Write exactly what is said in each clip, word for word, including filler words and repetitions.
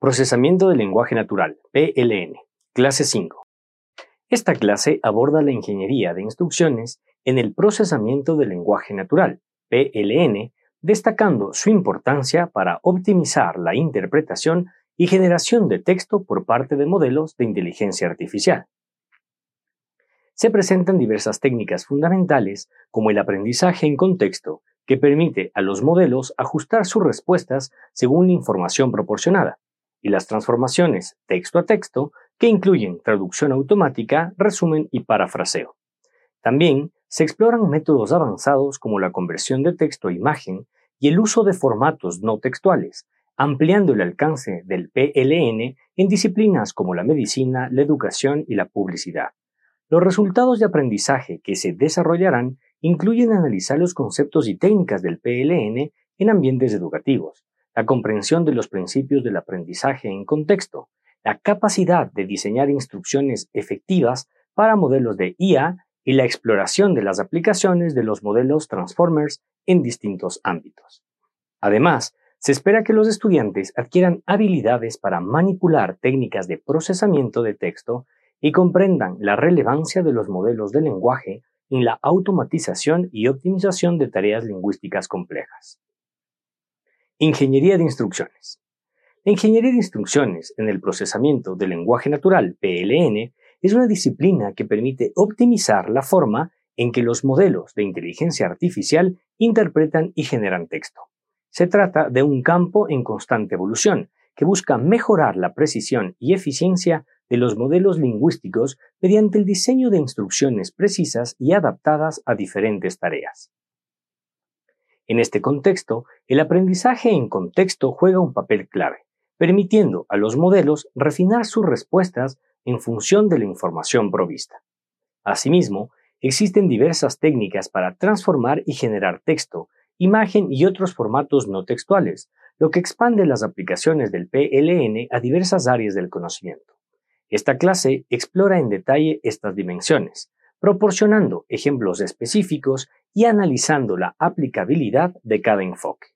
Procesamiento del lenguaje natural, P L N, clase cinco. Esta clase aborda la ingeniería de instrucciones en el procesamiento del lenguaje natural, P L N, destacando su importancia para optimizar la interpretación y generación de texto por parte de modelos de inteligencia artificial. Se presentan diversas técnicas fundamentales como el aprendizaje en contexto, que permite a los modelos ajustar sus respuestas según la información proporcionada, y las transformaciones texto a texto, que incluyen traducción automática, resumen y parafraseo. También se exploran métodos avanzados como la conversión de texto a imagen y el uso de formatos no textuales, ampliando el alcance del P L N en disciplinas como la medicina, la educación y la publicidad. Los resultados de aprendizaje que se desarrollarán incluyen analizar los conceptos y técnicas del P L N en ambientes educativos, la comprensión de los principios del aprendizaje en contexto, la capacidad de diseñar instrucciones efectivas para modelos de I A y la exploración de las aplicaciones de los modelos Transformers en distintos ámbitos. Además, se espera que los estudiantes adquieran habilidades para manipular técnicas de procesamiento de texto y comprendan la relevancia de los modelos de lenguaje en la automatización y optimización de tareas lingüísticas complejas. Ingeniería de instrucciones. La ingeniería de instrucciones en el procesamiento del lenguaje natural, P L N, es una disciplina que permite optimizar la forma en que los modelos de inteligencia artificial interpretan y generan texto. Se trata de un campo en constante evolución que busca mejorar la precisión y eficiencia de los modelos lingüísticos mediante el diseño de instrucciones precisas y adaptadas a diferentes tareas. En este contexto, el aprendizaje en contexto juega un papel clave, permitiendo a los modelos refinar sus respuestas en función de la información provista. Asimismo, existen diversas técnicas para transformar y generar texto, imagen y otros formatos no textuales, lo que expande las aplicaciones del P L N a diversas áreas del conocimiento. Esta clase explora en detalle estas dimensiones, proporcionando ejemplos específicos y analizando la aplicabilidad de cada enfoque.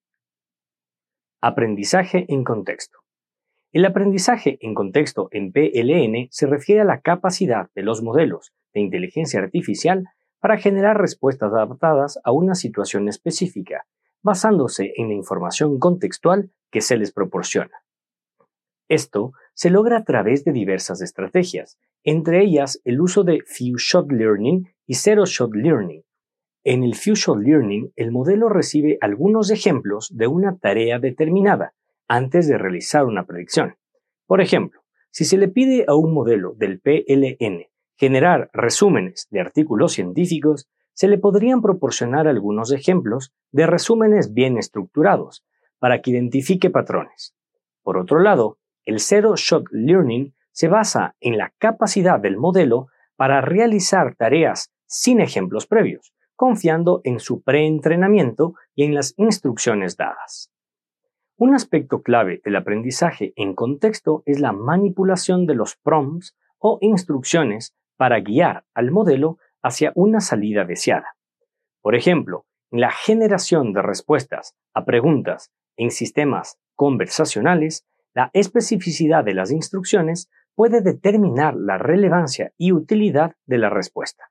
Aprendizaje en contexto. El aprendizaje en contexto en P L N se refiere a la capacidad de los modelos de inteligencia artificial para generar respuestas adaptadas a una situación específica, basándose en la información contextual que se les proporciona. Esto se logra a través de diversas estrategias, entre ellas el uso de Few-Shot Learning y Zero-Shot Learning. En el Few-Shot Learning, el modelo recibe algunos ejemplos de una tarea determinada antes de realizar una predicción. Por ejemplo, si se le pide a un modelo del P L N generar resúmenes de artículos científicos, se le podrían proporcionar algunos ejemplos de resúmenes bien estructurados para que identifique patrones. Por otro lado, el Zero-Shot Learning se basa en la capacidad del modelo para realizar tareas sin ejemplos previos, confiando en su preentrenamiento y en las instrucciones dadas. Un aspecto clave del aprendizaje en contexto es la manipulación de los prompts o instrucciones para guiar al modelo hacia una salida deseada. Por ejemplo, en la generación de respuestas a preguntas en sistemas conversacionales, la especificidad de las instrucciones puede determinar la relevancia y utilidad de la respuesta.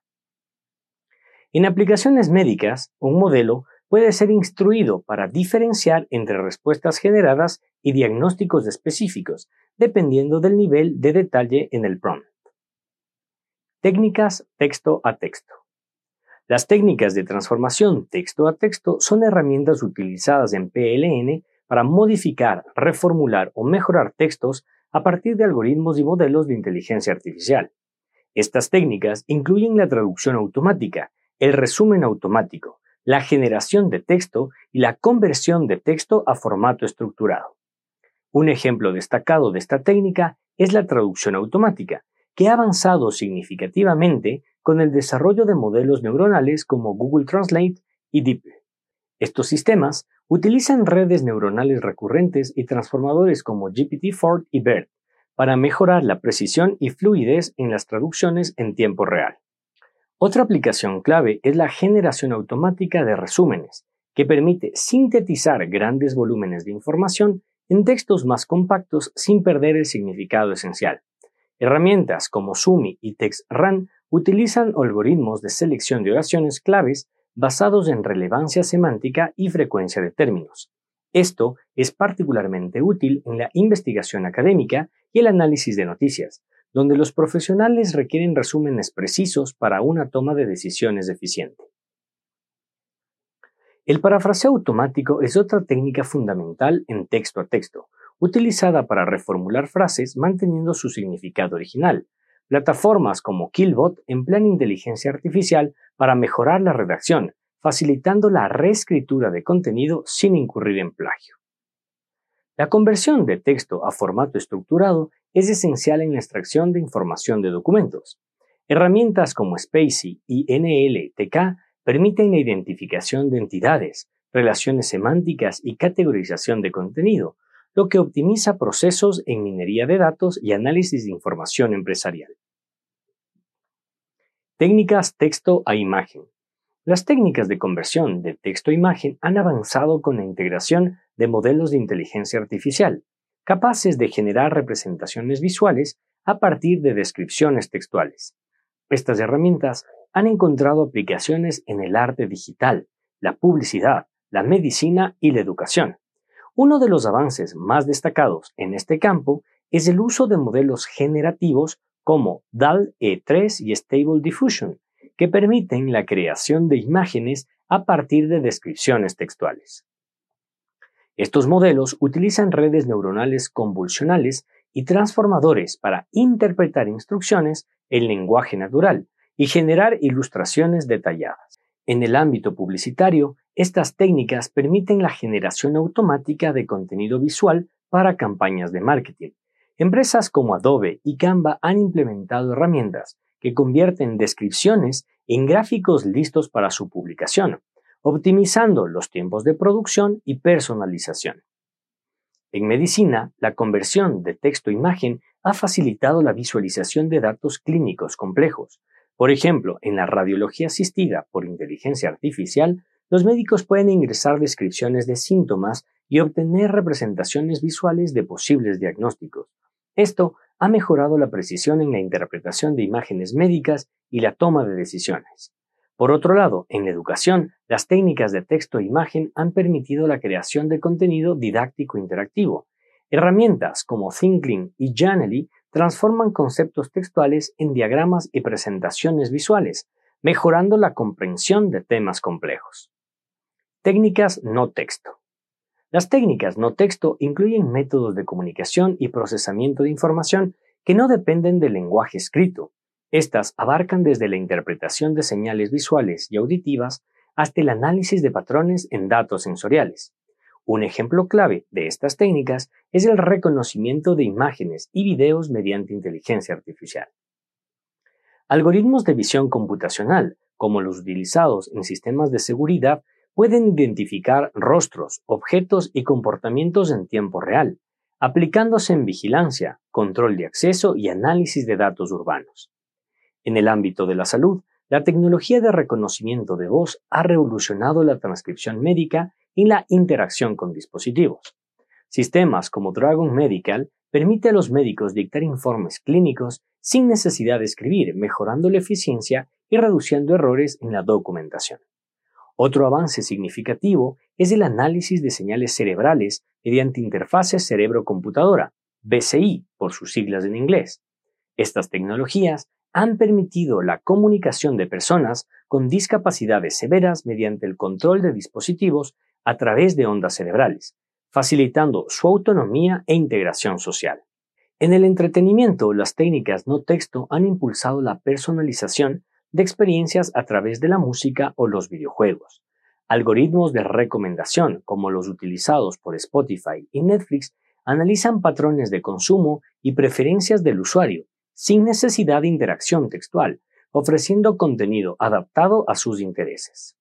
En aplicaciones médicas, un modelo puede ser instruido para diferenciar entre respuestas generadas y diagnósticos específicos, dependiendo del nivel de detalle en el prompt. Técnicas texto a texto. Las técnicas de transformación texto a texto son herramientas utilizadas en P L N para modificar, reformular o mejorar textos a partir de algoritmos y modelos de inteligencia artificial. Estas técnicas incluyen la traducción automática, el resumen automático, la generación de texto y la conversión de texto a formato estructurado. Un ejemplo destacado de esta técnica es la traducción automática, que ha avanzado significativamente con el desarrollo de modelos neuronales como Google Translate y DeepL. Estos sistemas utilizan redes neuronales recurrentes y transformadores como G P T cuatro y BERT para mejorar la precisión y fluidez en las traducciones en tiempo real. Otra aplicación clave es la generación automática de resúmenes, que permite sintetizar grandes volúmenes de información en textos más compactos sin perder el significado esencial. Herramientas como Sumi y TextRAN utilizan algoritmos de selección de oraciones claves basados en relevancia semántica y frecuencia de términos. Esto es particularmente útil en la investigación académica y el análisis de noticias, donde los profesionales requieren resúmenes precisos para una toma de decisiones eficiente. El parafraseo automático es otra técnica fundamental en texto a texto, utilizada para reformular frases manteniendo su significado original. Plataformas como Killbot emplean inteligencia artificial para mejorar la redacción, facilitando la reescritura de contenido sin incurrir en plagio. La conversión de texto a formato estructurado es esencial en la extracción de información de documentos. Herramientas como Spacy y N L T K permiten la identificación de entidades, relaciones semánticas y categorización de contenido, lo que optimiza procesos en minería de datos y análisis de información empresarial. Técnicas texto a imagen. Las técnicas de conversión de texto a imagen han avanzado con la integración de modelos de inteligencia artificial, capaces de generar representaciones visuales a partir de descripciones textuales. Estas herramientas han encontrado aplicaciones en el arte digital, la publicidad, la medicina y la educación. Uno de los avances más destacados en este campo es el uso de modelos generativos como D A L E tres y Stable Diffusion, que permiten la creación de imágenes a partir de descripciones textuales. Estos modelos utilizan redes neuronales convolucionales y transformadores para interpretar instrucciones en lenguaje natural y generar ilustraciones detalladas. En el ámbito publicitario, estas técnicas permiten la generación automática de contenido visual para campañas de marketing. Empresas como Adobe y Canva han implementado herramientas que convierten descripciones en gráficos listos para su publicación, optimizando los tiempos de producción y personalización. En medicina, la conversión de texto a imagen ha facilitado la visualización de datos clínicos complejos. Por ejemplo, en la radiología asistida por inteligencia artificial, los médicos pueden ingresar descripciones de síntomas y obtener representaciones visuales de posibles diagnósticos. Esto ha mejorado la precisión en la interpretación de imágenes médicas y la toma de decisiones. Por otro lado, en la educación, las técnicas de texto e imagen han permitido la creación de contenido didáctico interactivo. Herramientas como Thinkly y Janely transforman conceptos textuales en diagramas y presentaciones visuales, mejorando la comprensión de temas complejos. Técnicas no texto. Las técnicas no texto incluyen métodos de comunicación y procesamiento de información que no dependen del lenguaje escrito. Estas abarcan desde la interpretación de señales visuales y auditivas hasta el análisis de patrones en datos sensoriales. Un ejemplo clave de estas técnicas es el reconocimiento de imágenes y videos mediante inteligencia artificial. Algoritmos de visión computacional, como los utilizados en sistemas de seguridad, pueden identificar rostros, objetos y comportamientos en tiempo real, aplicándose en vigilancia, control de acceso y análisis de datos urbanos. En el ámbito de la salud, la tecnología de reconocimiento de voz ha revolucionado la transcripción médica y la interacción con dispositivos. Sistemas como Dragon Medical permiten a los médicos dictar informes clínicos sin necesidad de escribir, mejorando la eficiencia y reduciendo errores en la documentación. Otro avance significativo es el análisis de señales cerebrales mediante interfaces cerebro-computadora, B C I por sus siglas en inglés. Estas tecnologías han permitido la comunicación de personas con discapacidades severas mediante el control de dispositivos a través de ondas cerebrales, facilitando su autonomía e integración social. En el entretenimiento, las técnicas no texto han impulsado la personalización de experiencias a través de la música o los videojuegos. Algoritmos de recomendación, como los utilizados por Spotify y Netflix, analizan patrones de consumo y preferencias del usuario, sin necesidad de interacción textual, ofreciendo contenido adaptado a sus intereses.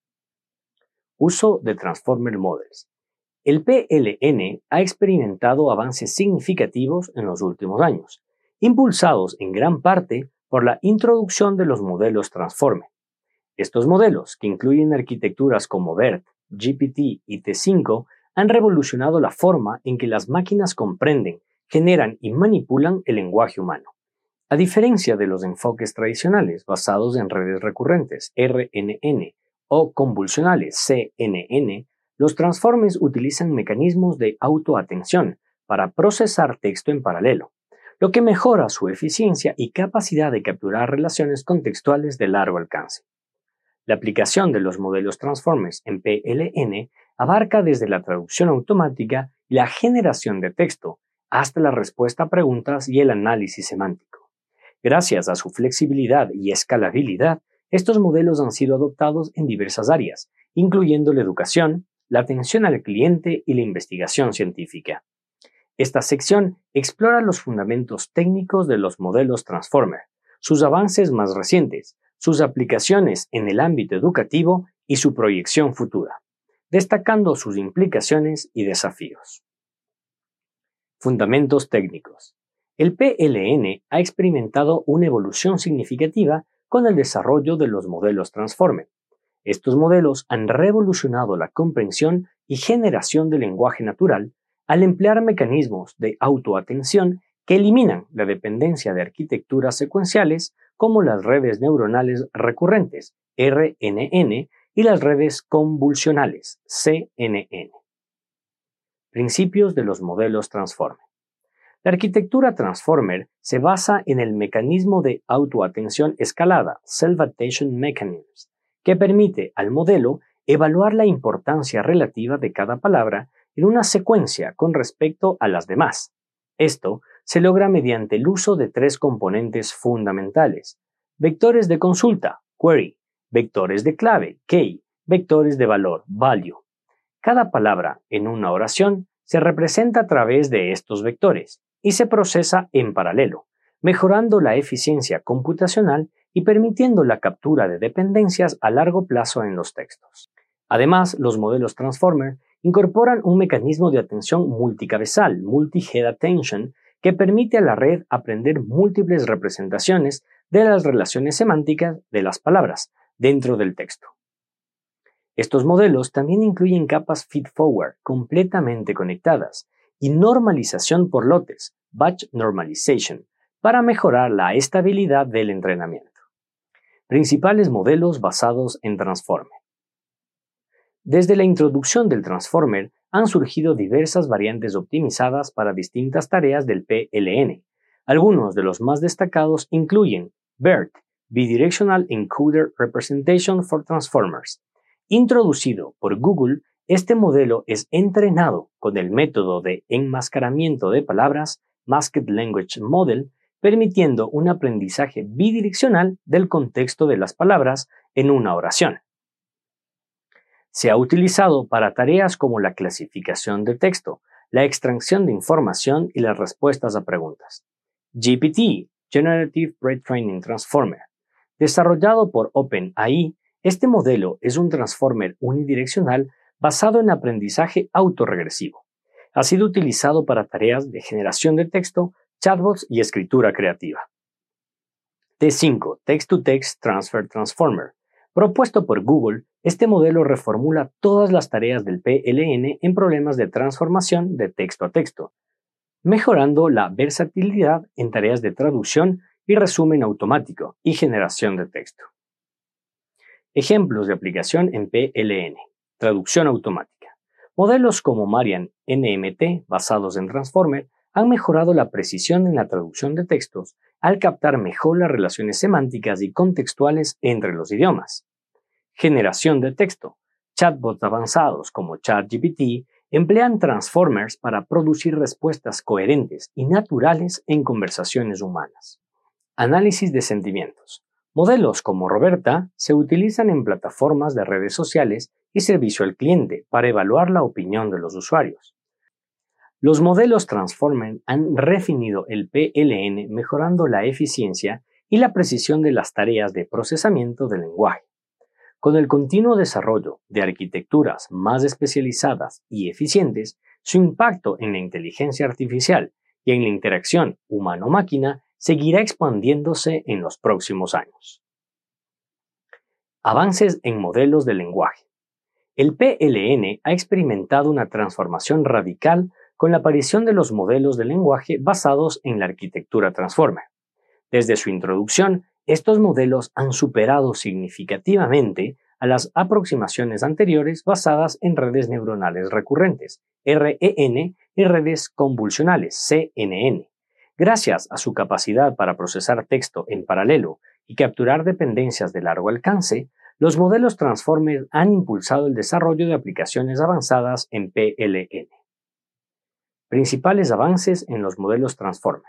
Uso de Transformer Models. El P L N ha experimentado avances significativos en los últimos años, impulsados en gran parte por la introducción de los modelos Transformer. Estos modelos, que incluyen arquitecturas como BERT, G P T y T cinco, han revolucionado la forma en que las máquinas comprenden, generan y manipulan el lenguaje humano. A diferencia de los enfoques tradicionales basados en redes recurrentes R N N o convolucionales C N N, los transformers utilizan mecanismos de autoatención para procesar texto en paralelo, lo que mejora su eficiencia y capacidad de capturar relaciones contextuales de largo alcance. La aplicación de los modelos transformers en P L N abarca desde la traducción automática y la generación de texto hasta la respuesta a preguntas y el análisis semántico. Gracias a su flexibilidad y escalabilidad, estos modelos han sido adoptados en diversas áreas, incluyendo la educación, la atención al cliente y la investigación científica. Esta sección explora los fundamentos técnicos de los modelos Transformer, sus avances más recientes, sus aplicaciones en el ámbito educativo y su proyección futura, destacando sus implicaciones y desafíos. Fundamentos técnicos. El P L N ha experimentado una evolución significativa con el desarrollo de los modelos Transformer. Estos modelos han revolucionado la comprensión y generación del lenguaje natural al emplear mecanismos de autoatención que eliminan la dependencia de arquitecturas secuenciales como las redes neuronales recurrentes R N N y las redes convolucionales C N N. Principios de los modelos Transformer. La arquitectura Transformer se basa en el mecanismo de autoatención escalada, Self-Attention Mechanism, que permite al modelo evaluar la importancia relativa de cada palabra en una secuencia con respecto a las demás. Esto se logra mediante el uso de tres componentes fundamentales: vectores de consulta, query, vectores de clave, key, vectores de valor, value. Cada palabra en una oración se representa a través de estos vectores y se procesa en paralelo, mejorando la eficiencia computacional y permitiendo la captura de dependencias a largo plazo en los textos. Además, los modelos Transformer incorporan un mecanismo de atención multicabezal, multi-head attention, que permite a la red aprender múltiples representaciones de las relaciones semánticas de las palabras dentro del texto. Estos modelos también incluyen capas feed-forward completamente conectadas y normalización por lotes, batch normalization, para mejorar la estabilidad del entrenamiento. Principales modelos basados en Transformer. Desde la introducción del Transformer han surgido diversas variantes optimizadas para distintas tareas del P L N. Algunos de los más destacados incluyen BERT, Bidirectional Encoder Representation for Transformers. Introducido por Google, este modelo es entrenado con el método de enmascaramiento de palabras, Masked Language Model, permitiendo un aprendizaje bidireccional del contexto de las palabras en una oración. Se ha utilizado para tareas como la clasificación de texto, la extracción de información y las respuestas a preguntas. G P T, Generative Pre-Training Transformer. Desarrollado por OpenAI, este modelo es un transformer unidireccional basado en aprendizaje autorregresivo. Ha sido utilizado para tareas de generación de texto, chatbots y escritura creativa. T cinco, Text-to-Text Transfer Transformer. Propuesto por Google, este modelo reformula todas las tareas del P L N en problemas de transformación de texto a texto, mejorando la versatilidad en tareas de traducción y resumen automático y generación de texto. Ejemplos de aplicación en P L N. Traducción automática. Modelos como Marian N M T, basados en Transformer, han mejorado la precisión en la traducción de textos al captar mejor las relaciones semánticas y contextuales entre los idiomas. Generación de texto. Chatbots avanzados como ChatGPT emplean Transformers para producir respuestas coherentes y naturales en conversaciones humanas. Análisis de sentimientos. Modelos como Roberta se utilizan en plataformas de redes sociales y servicio al cliente para evaluar la opinión de los usuarios. Los modelos Transformer han refinido el P L N mejorando la eficiencia y la precisión de las tareas de procesamiento del lenguaje. Con el continuo desarrollo de arquitecturas más especializadas y eficientes, su impacto en la inteligencia artificial y en la interacción humano-máquina seguirá expandiéndose en los próximos años. Avances en modelos de lenguaje. El P L N ha experimentado una transformación radical con la aparición de los modelos de lenguaje basados en la arquitectura Transformer. Desde su introducción, estos modelos han superado significativamente a las aproximaciones anteriores basadas en redes neuronales recurrentes, R E N, y redes convolucionales, C N N. Gracias a su capacidad para procesar texto en paralelo y capturar dependencias de largo alcance, los modelos Transformer han impulsado el desarrollo de aplicaciones avanzadas en P L N. Principales avances en los modelos Transformer.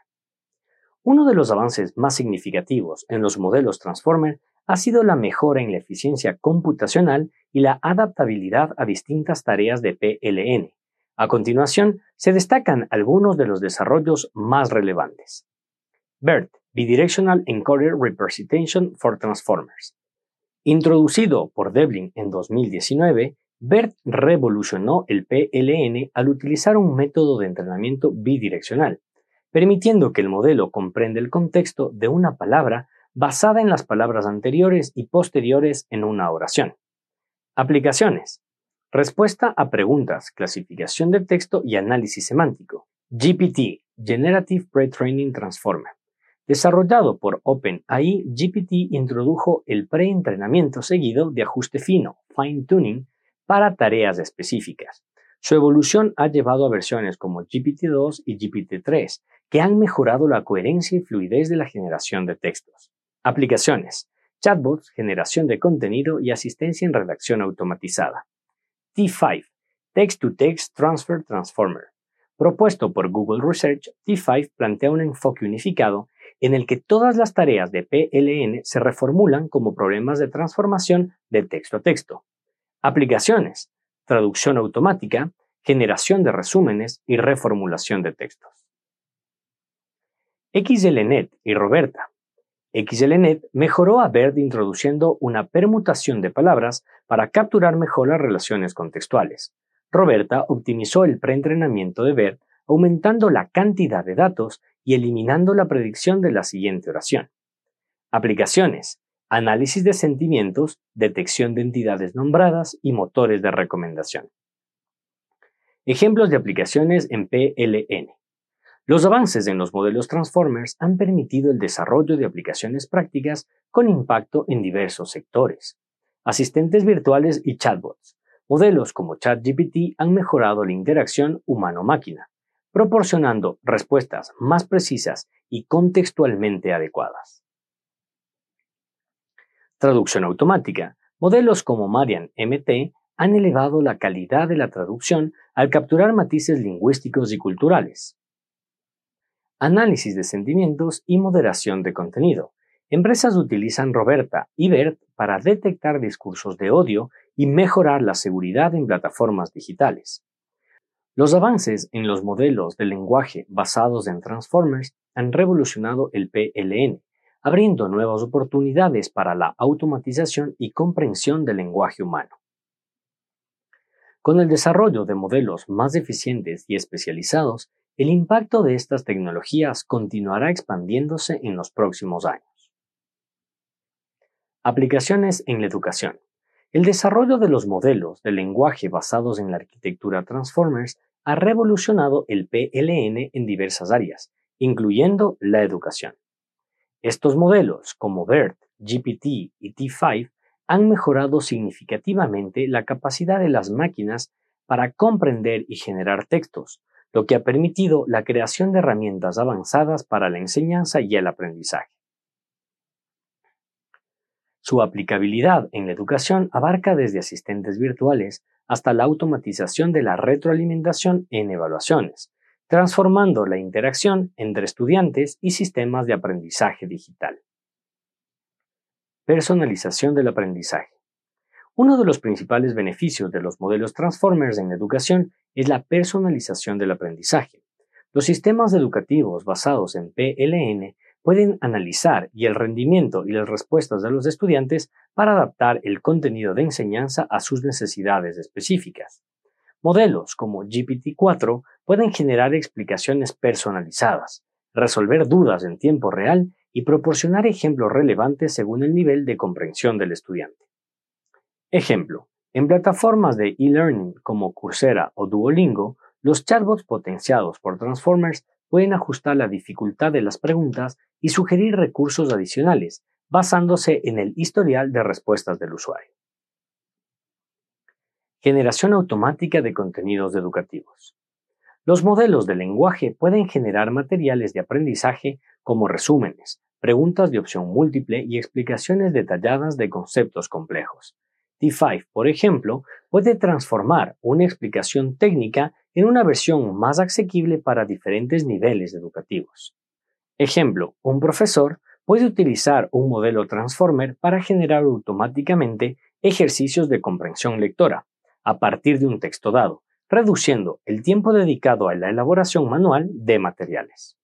Uno de los avances más significativos en los modelos Transformer ha sido la mejora en la eficiencia computacional y la adaptabilidad a distintas tareas de P L N. A continuación, se destacan algunos de los desarrollos más relevantes. BERT, Bidirectional Encoder Representation for Transformers. Introducido por Devlin en dos mil diecinueve, BERT revolucionó el P L N al utilizar un método de entrenamiento bidireccional, permitiendo que el modelo comprenda el contexto de una palabra basada en las palabras anteriores y posteriores en una oración. Aplicaciones. Respuesta a preguntas, clasificación de texto y análisis semántico. G P T, Generative Pre-Training Transformer. Desarrollado por OpenAI, G P T introdujo el preentrenamiento seguido de ajuste fino, fine-tuning, para tareas específicas. Su evolución ha llevado a versiones como G P T dos y G P T tres, que han mejorado la coherencia y fluidez de la generación de textos. Aplicaciones. Chatbots, generación de contenido y asistencia en redacción automatizada. T cinco, Text-to-Text Transfer Transformer. Propuesto por Google Research, T cinco plantea un enfoque unificado en el que todas las tareas de P L N se reformulan como problemas de transformación de texto a texto. Aplicaciones. Traducción automática, generación de resúmenes y reformulación de textos. X L Net y Roberta. X L Net mejoró a BERT introduciendo una permutación de palabras para capturar mejor las relaciones contextuales. Roberta optimizó el preentrenamiento de BERT aumentando la cantidad de datos y eliminando la predicción de la siguiente oración. Aplicaciones. Análisis de sentimientos, detección de entidades nombradas y motores de recomendación. Ejemplos de aplicaciones en P L N. Los avances en los modelos Transformers han permitido el desarrollo de aplicaciones prácticas con impacto en diversos sectores. Asistentes virtuales y chatbots. Modelos como ChatGPT han mejorado la interacción humano-máquina, proporcionando respuestas más precisas y contextualmente adecuadas. Traducción automática. Modelos como Marian M T han elevado la calidad de la traducción al capturar matices lingüísticos y culturales. Análisis de sentimientos y moderación de contenido. Empresas utilizan Roberta y BERT para detectar discursos de odio y mejorar la seguridad en plataformas digitales. Los avances en los modelos de lenguaje basados en Transformers han revolucionado el P L N, abriendo nuevas oportunidades para la automatización y comprensión del lenguaje humano. Con el desarrollo de modelos más eficientes y especializados, el impacto de estas tecnologías continuará expandiéndose en los próximos años. Aplicaciones en la educación. El desarrollo de los modelos de lenguaje basados en la arquitectura Transformers ha revolucionado el P L N en diversas áreas, incluyendo la educación. Estos modelos, como BERT, G P T y T cinco, han mejorado significativamente la capacidad de las máquinas para comprender y generar textos, lo que ha permitido la creación de herramientas avanzadas para la enseñanza y el aprendizaje. Su aplicabilidad en la educación abarca desde asistentes virtuales hasta la automatización de la retroalimentación en evaluaciones, transformando la interacción entre estudiantes y sistemas de aprendizaje digital. Personalización del aprendizaje. Uno de los principales beneficios de los modelos Transformers en la educación es la personalización del aprendizaje. Los sistemas educativos basados en P L N pueden analizar y el rendimiento y las respuestas de los estudiantes para adaptar el contenido de enseñanza a sus necesidades específicas. Modelos como G P T cuatro pueden generar explicaciones personalizadas, resolver dudas en tiempo real y proporcionar ejemplos relevantes según el nivel de comprensión del estudiante. Ejemplo: En plataformas de e-learning como Coursera o Duolingo, los chatbots potenciados por Transformers pueden ajustar la dificultad de las preguntas y sugerir recursos adicionales, basándose en el historial de respuestas del usuario. Generación automática de contenidos educativos. Los modelos de lenguaje pueden generar materiales de aprendizaje como resúmenes, preguntas de opción múltiple y explicaciones detalladas de conceptos complejos. T cinco, por ejemplo, puede transformar una explicación técnica en una versión más asequible para diferentes niveles educativos. Ejemplo, un profesor puede utilizar un modelo Transformer para generar automáticamente ejercicios de comprensión lectora a partir de un texto dado, reduciendo el tiempo dedicado a la elaboración manual de materiales.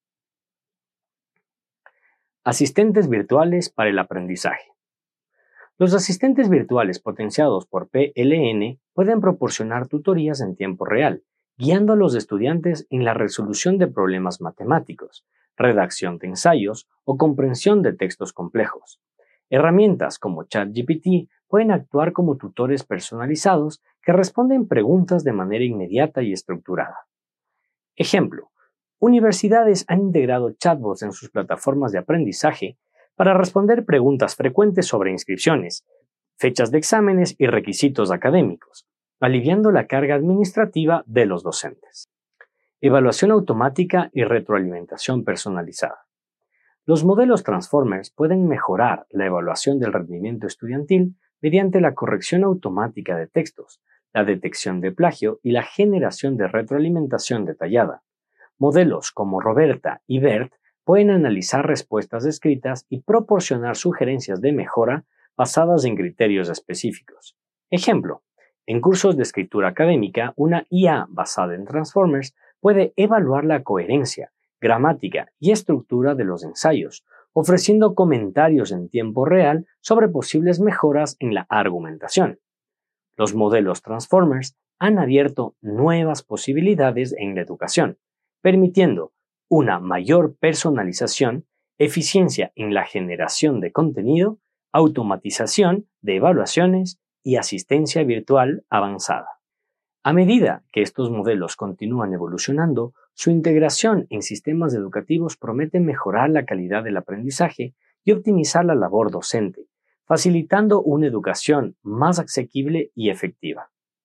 Asistentes virtuales para el aprendizaje. Los asistentes virtuales potenciados por P L N pueden proporcionar tutorías en tiempo real, guiando a los estudiantes en la resolución de problemas matemáticos, redacción de ensayos o comprensión de textos complejos. Herramientas como ChatGPT pueden actuar como tutores personalizados que responden preguntas de manera inmediata y estructurada. Ejemplo, universidades han integrado chatbots en sus plataformas de aprendizaje para responder preguntas frecuentes sobre inscripciones, fechas de exámenes y requisitos académicos, aliviando la carga administrativa de los docentes. Evaluación automática y retroalimentación personalizada. Los modelos Transformers pueden mejorar la evaluación del rendimiento estudiantil mediante la corrección automática de textos, la detección de plagio y la generación de retroalimentación detallada. Modelos como Roberta y BERT pueden analizar respuestas escritas y proporcionar sugerencias de mejora basadas en criterios específicos. Ejemplo, en cursos de escritura académica, una I A basada en Transformers puede evaluar la coherencia, gramática y estructura de los ensayos, ofreciendo comentarios en tiempo real sobre posibles mejoras en la argumentación. Los modelos Transformers han abierto nuevas posibilidades en la educación, permitiendo una mayor personalización, eficiencia en la generación de contenido, automatización de evaluaciones y asistencia virtual avanzada. A medida que estos modelos continúan evolucionando, su integración en sistemas educativos promete mejorar la calidad del aprendizaje y optimizar la labor docente, facilitando una educación más asequible y efectiva.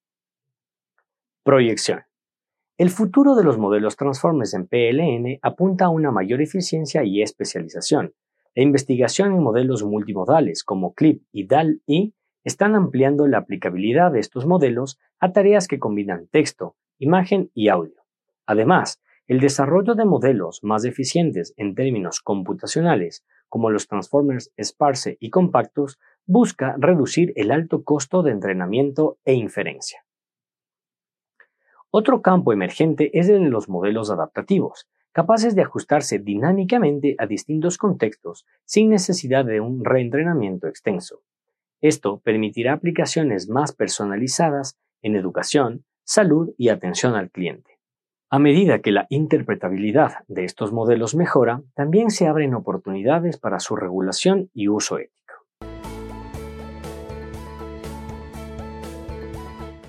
Proyección. El futuro de los modelos Transformers en P L N apunta a una mayor eficiencia y especialización. La investigación en modelos multimodales como CLIP y D A L E están ampliando la aplicabilidad de estos modelos a tareas que combinan texto, imagen y audio. Además, el desarrollo de modelos más eficientes en términos computacionales, como los Transformers Sparse y compactos, busca reducir el alto costo de entrenamiento e inferencia. Otro campo emergente es el de los modelos adaptativos, capaces de ajustarse dinámicamente a distintos contextos sin necesidad de un reentrenamiento extenso. Esto permitirá aplicaciones más personalizadas en educación, salud y atención al cliente. A medida que la interpretabilidad de estos modelos mejora, también se abren oportunidades para su regulación y uso ético.